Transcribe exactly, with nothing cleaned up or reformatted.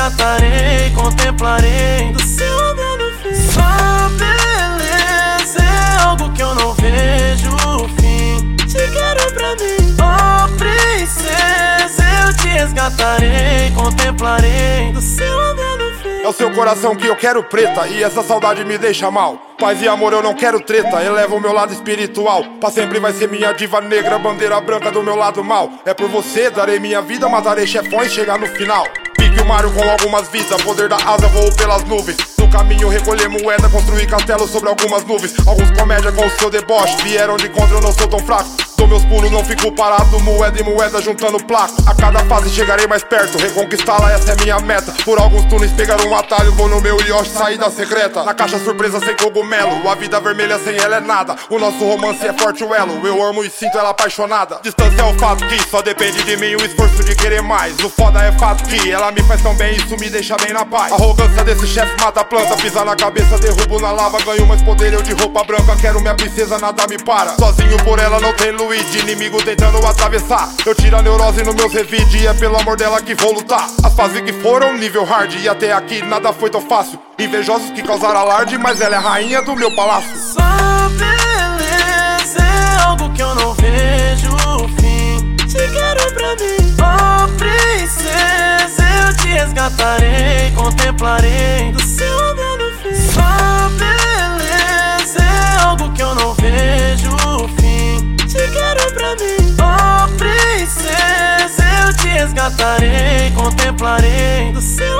resgatarei, contemplarei do seu olhar no fim. Sua beleza é algo que eu não vejo o fim. Te quero pra mim, oh princesa, eu te resgatarei, contemplarei do seu olhar no fim. É o seu coração que eu quero, preta, e essa saudade me deixa mal. Paz e amor eu não quero treta, eleva o meu lado espiritual. Pra sempre vai ser minha diva negra, bandeira branca do meu lado mal. É por você, darei minha vida, matarei chefões, chegar no final. Pique o Mario com algumas vidas, poder da asa, voo pelas nuvens. No caminho recolher moeda, construir castelo sobre algumas nuvens. Alguns comédia com o seu deboche, vieram de contra, eu não sou tão fraco. Dou meus pulos, não fico parado, moeda e moeda juntando placo. A cada fase chegarei mais perto, reconquistá-la, essa é minha meta. Por alguns túneis pegar um atalho, vou no meu Yoshi, saída secreta. Na caixa surpresa sem cogumelo, a vida vermelha sem ela é nada. O nosso romance é forte o elo, eu amo e sinto ela apaixonada. Distância é o fato que só depende de mim, o esforço de querer mais. O foda é fato que ela me faz tão bem, isso me deixa bem na paz. A arrogância desse chefe mata a planta, pisar na cabeça, derrubo na lava. Ganho mais poder, eu de roupa branca, quero minha princesa, nada me para. Sozinho por ela não tem luz, de inimigo tentando atravessar. Eu tiro a neurose nos meus revide, e é pelo amor dela que vou lutar. As fases que foram nível hard, e até aqui nada foi tão fácil. Invejosos que causaram alarde, mas ela é rainha do meu palácio. Sua beleza é algo que eu não vejo o fim. Te quero pra mim, oh princesa, eu te resgatarei, contemplarei do seu olhar no fim. Sua beleza é algo que eu não vejo o fim. Te quero pra mim, oh princesa, eu te resgatarei, contemplarei do seu